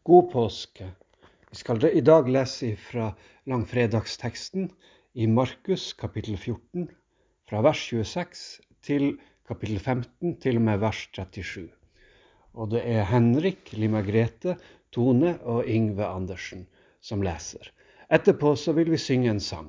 God påske. Vi skal i dag lese fra langfredagsteksten i Markus kapittel 14, fra vers 26 til kapittel 15 til og med vers 37. Og det er Henrik, Lima Grete, Tone og Yngve Andersen som leser. Etterpå så vil vi synge en sang.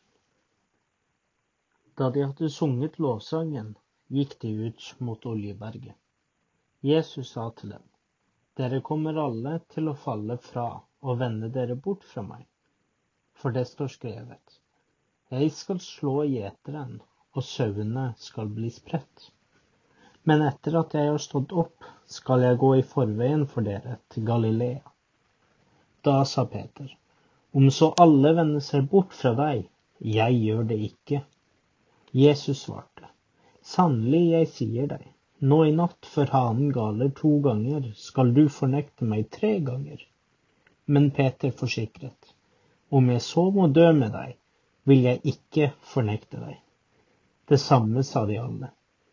Da de hadde sunget lovsangen, gikk de ut mot Oljeberget. Jesus sa til dem: Dere kommer alle til å falle fra og vende dere bort fra meg. For det står skrevet: Jeg skal slå gjeteren, og sauene skal bli spredt. Men etter at jeg har stått opp, skal jeg gå i forveien for dere til Galilea. Da sa Peter: Om så alle vender seg bort fra deg, jeg gjør det ikke. Jesus svarte: Sannelig, jeg sier deg, nå i natt før hanen galer 2 ganger, skal du fornekte meg 3 ganger. Men Peter forsikret: Om jeg så må dø med deg, vil jeg ikke fornekte deg. Det samme sa de alle.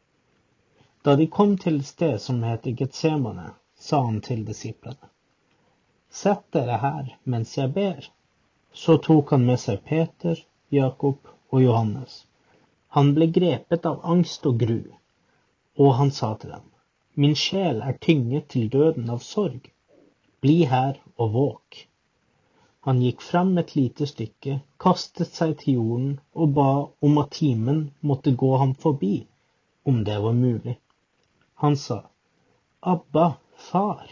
Da de kom til et sted som heter Getsemane, sa han til disiplene: Sett dere her mens jeg ber. Så tok han med seg Peter, Jakob og Johannes. Han ble grepet av angst og gru, og han sa til dem: Min sjel er tynget til døden av sorg. Bli her og våk. Han gikk fram et lite stykke, kastet seg til jorden og ba om at timen måtte gå ham forbi, om det var mulig. Han sa: Abba, far,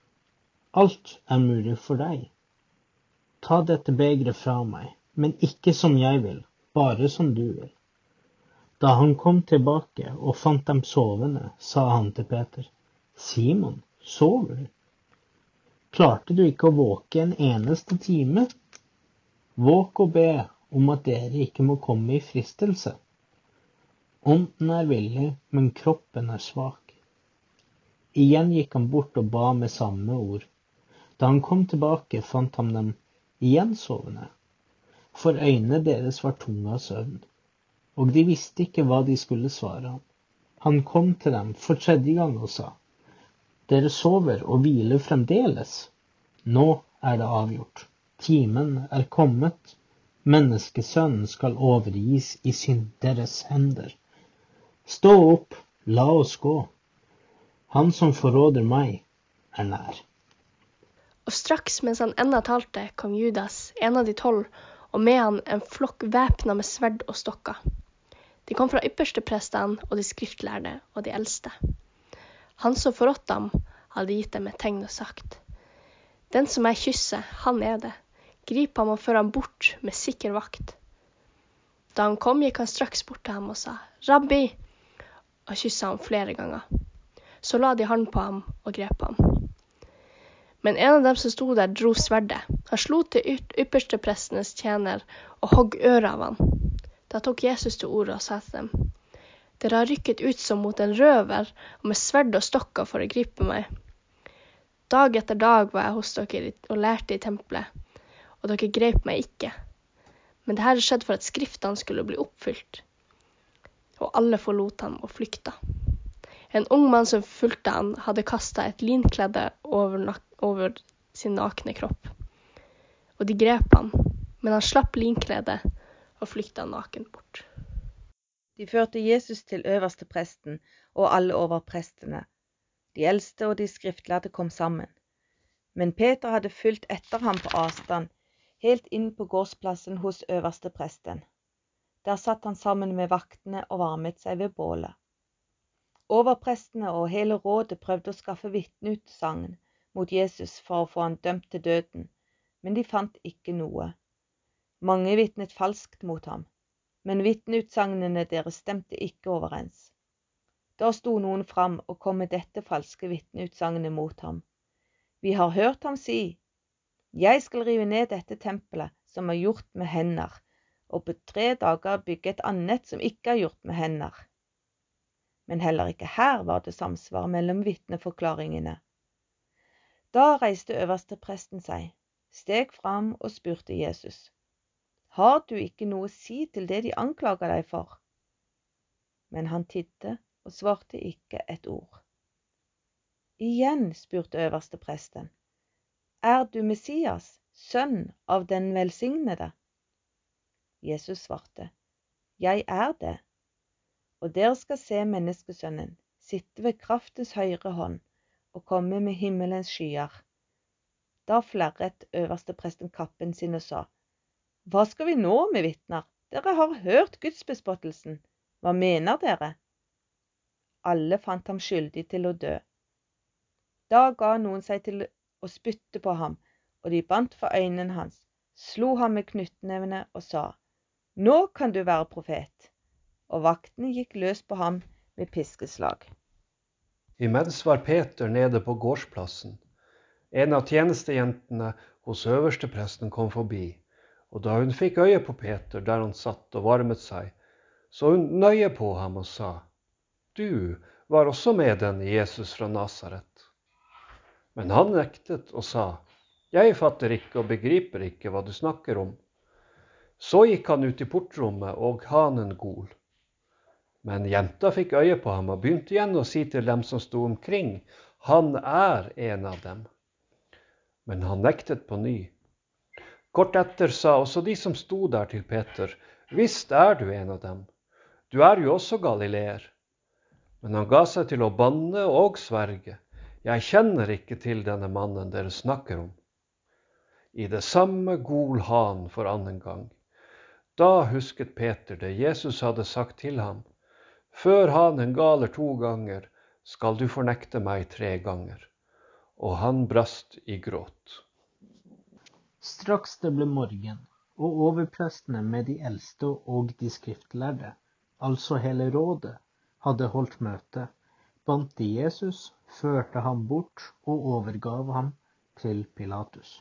alt er mulig for deg. Ta dette begeret fra meg, men ikke som jeg vil, bare som du vil. Da han kom tilbake og fant dem sovende, sa han til Peter: Simon, sover du? Klarte du ikke å våke en eneste time? Våk og be om at dere ikke må komme i fristelse. Ånden er villig, men kroppen er svak. Igjen gikk han bort og ba med samme ord. Da han kom tilbake, fant han dem igjen sovende, for øynene deres var tunge av søvn, og de visste ikke hva de skulle svare ham. Han kom til dem for 3. gang og sa: Dere sover og hviler fremdeles. Nå er det avgjort. Timen er kommet. Menneskesønnen skal overgis i synderes hender. Stå opp, la oss gå. Han som forråder meg, er nær. Og straks mens han ennå talte, kom Judas, en av de 12, og med han en flokk væpnet med sverd og stokker. De kom fra ypperste prestene og de skriftlærde og de eldste. Han som forrådte ham, hadde gitt dem et tegn og sagt: Den som jeg kysser, han er det. Grip ham og før ham bort med sikker vakt. Da han kom, gikk han straks bort til ham og sa: Rabbi! Og kysset ham flere ganger. Så la de hånd på ham og grep ham. Men en av dem som sto der, dro sverdet. Han slo til ypperste prestenes tjener og hogg øret av ham. Da tok Jesus til orde og sa til dem: Dere har rykket ut som mot en røver, og med sverd og stokker for å gripe meg. Dag etter dag var jeg hos dere og lærte i tempelet, og dere grep meg ikke. Men det her skjedde for at skriftene skulle bli oppfylt. Og alle forlot ham og flykta. En ung mann som fulgte han, hadde kastet et linkledde over sin nakne kropp. Og de grep han, men han slapp linkleddet og flykta naken bort. De førte Jesus til øverste presten og alle overprestene. De eldste og de skriftlærde kom sammen. Men Peter hadde fulgt etter ham på avstand, helt inn på gårdsplassen hos øverste presten. Der satt han sammen med vaktene og varmet seg ved bålet. Overprestene og hele rådet prøvde å skaffe vitneutsagn mot Jesus for å få han dømt til døden, men de fant ikke noe. Mange vitnet falskt mot ham, men vitneutsagnene deres stemte ikke overens. Da sto noen fram og kom med dette falske vitneutsagnet mot ham. Vi har hørt ham si: Jeg skal rive ned dette tempelet som er gjort med hender, og på 3 dager bygge et annet som ikke er gjort med hender. Men heller ikke her var det samsvar mellom vitneforklaringene. Da reiste øverstepresten seg, steg fram og spurte Jesus: Har du ikke noe å si til det de anklager deg for? Men han tidde og svarte ikke et ord. Igjen spurte øverstepresten: Er du Messias, sønn av den velsignede? Jesus svarte, jeg er det, og dere skal se menneskesønnen sitte ved kraftens høyre hånd og komme med himmelens skyer. Da flerret øverstepresten kappen sin og sa, hva skal vi nå med vitner? Dere har hørt gudsbespottelsen. Hva mener dere? Alle fant ham skyldig til å dø. Da ga noen seg til å spytte på ham, og de bandt for øynene hans, slo ham med knyttnevene og sa, nå kan du være profet. Og vaktene gikk løs på ham med piskeslag. Imens var Peter nede på gårdsplassen. En av tjenestejentene hos øverstepresten kom forbi, og da hun fikk øye på Peter der han satt og varmet seg, så hun nøye på ham og sa, du var også med denne Jesus fra Nasaret. Men han nektet og sa, jeg fatter ikke og begriper ikke hva du snakker om. Så gikk han ut i portrommet og hanen gol. Men jenta fikk øye på ham og begynte igjen å si til dem som sto omkring, han er en av dem. Men han nektet på ny. Kort etter sa også de som sto der til Peter, visst er du en av dem. Du er jo også galileer. Men han ga seg til å banne og sverge. Jeg kjenner ikke til denne mannen dere snakker om. I det samme gol han for annen gang. Da husket Peter det Jesus hadde sagt til ham. Før hanen galer 2 ganger, skal du fornekte meg 3 ganger. Og han brast i gråt. Straks det ble morgen, og overprestene med de eldste og de skriftlærde, altså hele rådet, hadde holdt møte, bandt de Jesus, førte ham bort og overgav ham til Pilatus.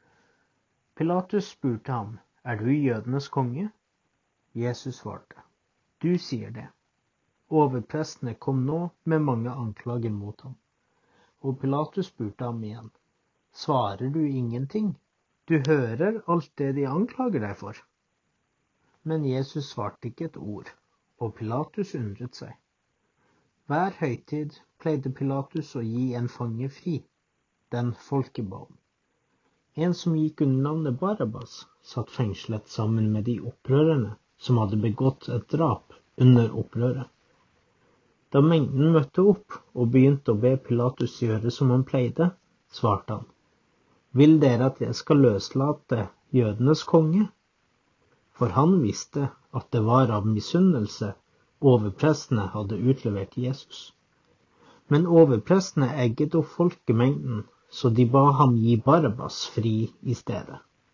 Pilatus spurte ham, er du jødenes konge? Jesus svarte, du sier det. Overprestene kom nå med mange anklager mot ham. Og Pilatus spurte ham igjen, svarer du ingenting? Du hører alt det de anklager deg for. Men Jesus svarte ikke et ord, og Pilatus undret seg. Hver høytid pleide Pilatus å gi en fange fri, den folket ba om. En som gikk under navnet Barabbas, satt fengslet sammen med de opprørerne som hadde begått et drap under opprøret. Da mengden møtte opp og begynte å be Pilatus gjøre som han pleide, svarte han, vil dere at jeg skal løslate jødenes konge? For han visste at det var av misunnelse overprestene hadde utlevert Jesus. Men overprestene egget opp folkemengden, så de ba ham gi Barabbas fri i stedet.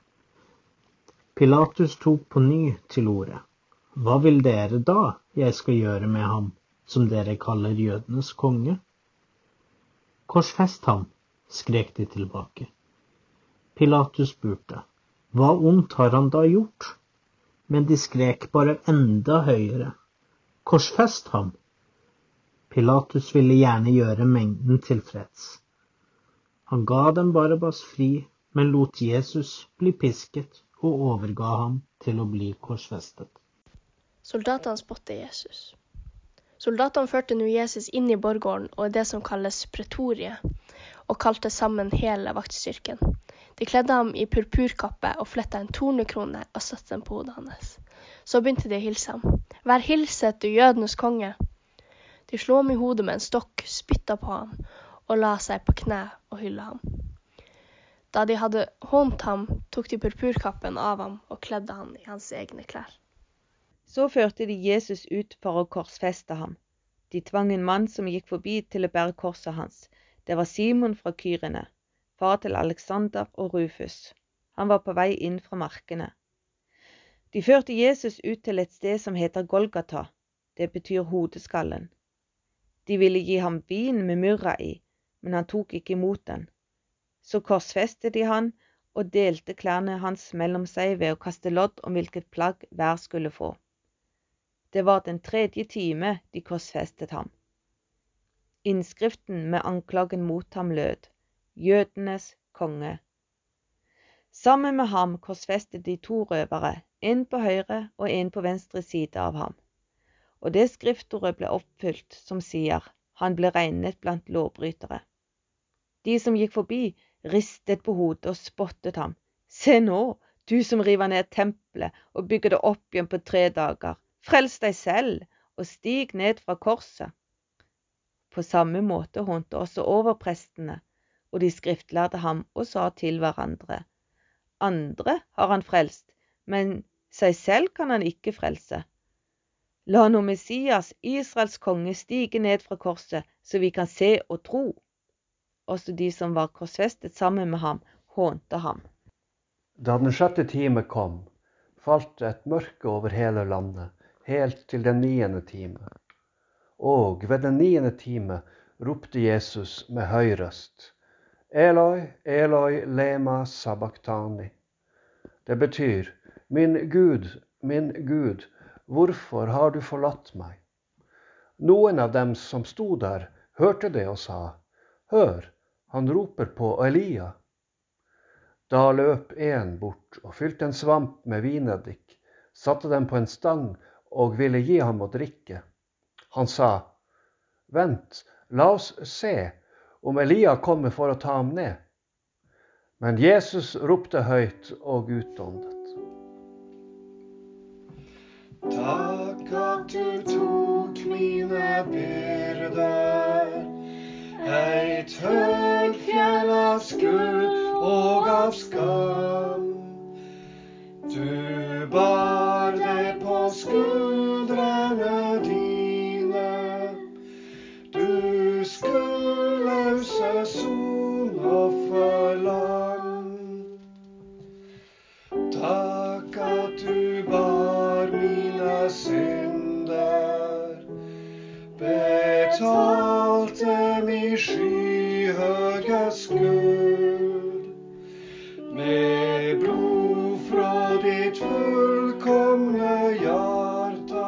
Pilatus tok på ny til orde. Hva vil dere da jeg skal gjøre med ham, som dere kaller jødenes konge? Korsfest ham, skrek de tilbake. Pilatus spurte, hva ondt har han da gjort? Men de skrek bare enda høyere. Korsfest ham! Pilatus ville gjerne gjøre mengden tilfreds. Han ga dem Barabbas fri, men lot Jesus bli pisket og overga ham til å bli korsfestet. Soldatene spottet Jesus. Soldatene førte nå Jesus inn i borggården og det som kalles pretoriet, og kalte sammen hele vaktstyrken. De kledde ham i purpurkappe og flettet en tornekrone og satte den på hodet hans. Så begynte de å hilse ham. Vær hilset, du jødenes konge. De slo ham i hodet med en stokk, spyttet på ham og la seg på kne og hylle ham. Da de hadde hånt ham, tok de purpurkappen av ham og kledde han i hans egne klær. Så førte de Jesus ut for å korsfeste ham. De tvang en mann som gikk forbi til å bære korset hans. Det var Simon fra Kyrene, far til Alexander og Rufus. Han var på vei inn fra markene. De førte Jesus ut til et sted som heter Golgata. Det betyr hodeskallen. De ville gi ham vin med myrra i, men han tok ikke imot den. Så korsfestet de han og delte klærne hans mellom seg ved å kaste lodd om hvilket plagg hver skulle få. Det var den 3. time de korsfestet ham. Innskriften med anklagen mot ham lød, jødenes konge. Sammen med ham korsfestet de 2 røvere, en på høyre og en på venstre side av ham. Og det skriftordet ble oppfylt som sier, han ble regnet blant lovbrytere. De som gikk forbi, ristet på hodet og spottet ham. Se nå, du som river ned tempelet og bygger det opp igjen på 3 dager. Frels deg selv og stig ned fra korset. På samme måte hånte også overprestene, og de skriftlærde ham og sa til hverandre: Andre har han frelst, men seg selv kan han ikke frelse. La nå Messias, Israels konge, stige ned fra korset, så vi kan se og tro. Også de som var korsfestet sammen med ham, hånte ham. Da den 6. time kom, falt et mørke over hele landet, helt til den 9. time. Og ved den 9. time ropte Jesus med høy røst: Eloi, Eloi, lema sabachthani. Det betyr: min Gud, hvorfor har du forlatt meg? Noen av dem som sto der, hørte det og sa: Hør, han roper på Elia. Da løp en bort og fylte en svamp med vineddik, satte den på en stang og ville gi ham å drikke. Han sa: Vent, la oss se om Elia kommer for å ta ham ned. Men Jesus ropte høyt og utåndet: Takk at du tok mine byrder, ei tungt fjell av skyld og av skam. Du bar det på skuldrene dine, du skuldløse sonofferlam. Takk at du bar mine synder, betalte min skyhøye skuld. Med blod fra ditt fullkomne hjerte,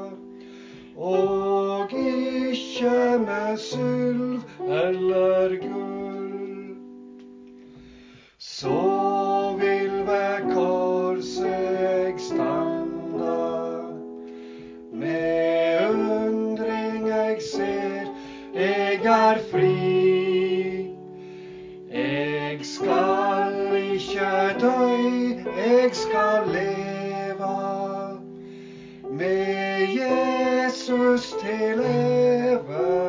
og ikke med sølv eller gull. Så vil ved korset jeg standa, med undring jeg ser, jeg er fri. Jeg skal ikke dø, jeg skal leve, med Jesus til evig.